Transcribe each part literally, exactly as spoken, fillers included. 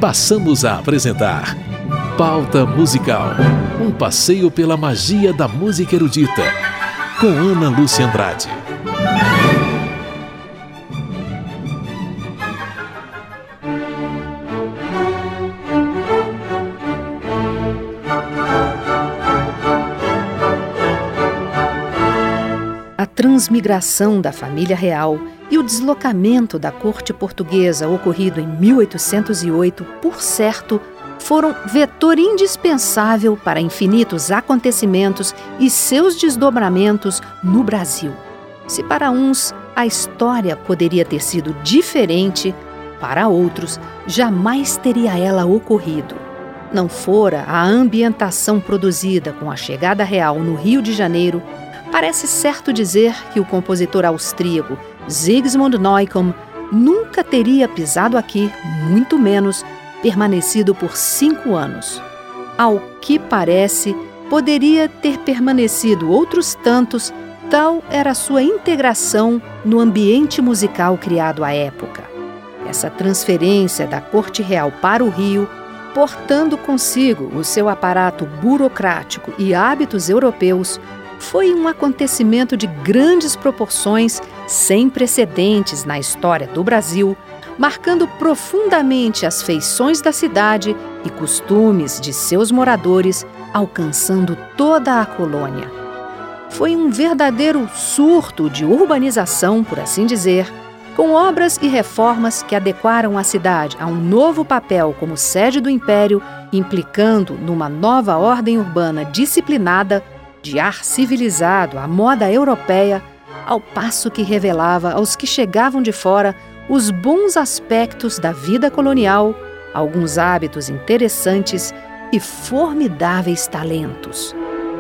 passamos a apresentar Pauta Musical, um passeio pela magia da música erudita, com Ana Lúcia Andrade. A transmigração da família real e o deslocamento da corte portuguesa ocorrido em mil oitocentos e oito, por certo, foram vetor indispensável para infinitos acontecimentos e seus desdobramentos no Brasil. Se para uns a história poderia ter sido diferente, para outros jamais teria ela ocorrido. Não fora a ambientação produzida com a chegada real no Rio de Janeiro, parece certo dizer que o compositor austríaco Sigismund Neukomm nunca teria pisado aqui, muito menos permanecido por cinco anos. Ao que parece, poderia ter permanecido outros tantos, tal era a sua integração no ambiente musical criado à época. Essa transferência da corte real para o Rio, portando consigo o seu aparato burocrático e hábitos europeus, foi um acontecimento de grandes proporções, sem precedentes na história do Brasil, marcando profundamente as feições da cidade e costumes de seus moradores, alcançando toda a colônia. Foi um verdadeiro surto de urbanização, por assim dizer, com obras e reformas que adequaram a cidade a um novo papel como sede do Império, implicando numa nova ordem urbana disciplinada, de ar civilizado à moda europeia, ao passo que revelava aos que chegavam de fora os bons aspectos da vida colonial, alguns hábitos interessantes e formidáveis talentos.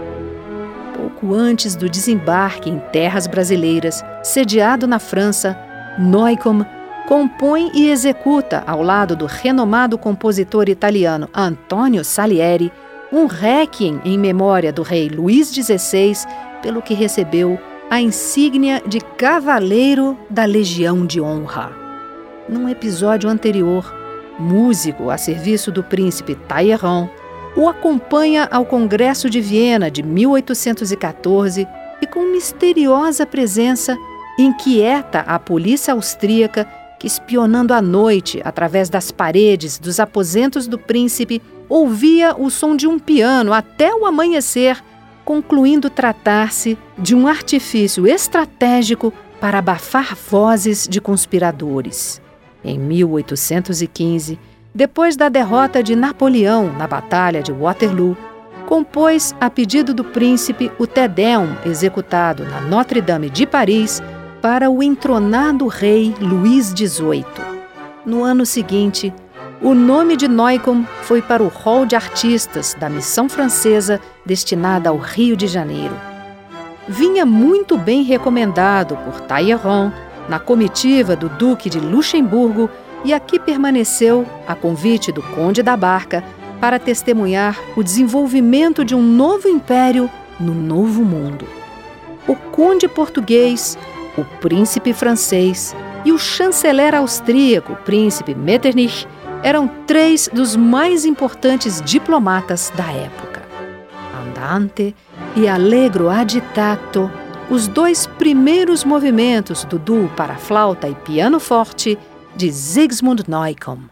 Pouco antes do desembarque em terras brasileiras, sediado na França, Neukomm compõe e executa, ao lado do renomado compositor italiano Antonio Salieri, um réquiem em memória do rei Luís dezesseis, pelo que recebeu a insígnia de Cavaleiro da Legião de Honra. Num episódio anterior, músico a serviço do príncipe Talleyrand o acompanha ao Congresso de Viena de mil oitocentos e quatorze e, com misteriosa presença, inquieta a polícia austríaca que, espionando à noite através das paredes dos aposentos do príncipe, ouvia o som de um piano até o amanhecer, concluindo tratar-se de um artifício estratégico para abafar vozes de conspiradores. Em mil oitocentos e quinze, depois da derrota de Napoleão na Batalha de Waterloo, compôs, a pedido do príncipe, o Te Deum executado na Notre-Dame de Paris para o entronado rei Luís dezoito. No ano seguinte, o nome de Neukomm foi para o rol de artistas da missão francesa destinada ao Rio de Janeiro. Vinha muito bem recomendado por Talleyrand na comitiva do Duque de Luxemburgo e aqui permaneceu, a convite do Conde da Barca, para testemunhar o desenvolvimento de um novo império no Novo Mundo. O conde português, o príncipe francês e o chanceler austríaco, príncipe Metternich, eram três dos mais importantes diplomatas da época. Andante e Allegro agitato, os dois primeiros movimentos do duo para flauta e piano forte de Sigismund Neukomm.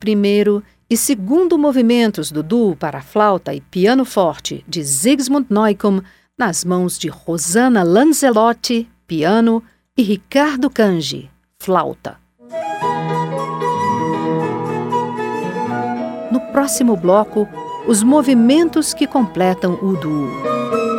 primeiro e segundo movimentos do duo para flauta e piano forte de Sigismund Neukomm, nas mãos de Rosanna Lanzelotti, piano, e Ricardo Cangi, flauta. No próximo bloco, os movimentos que completam o duo.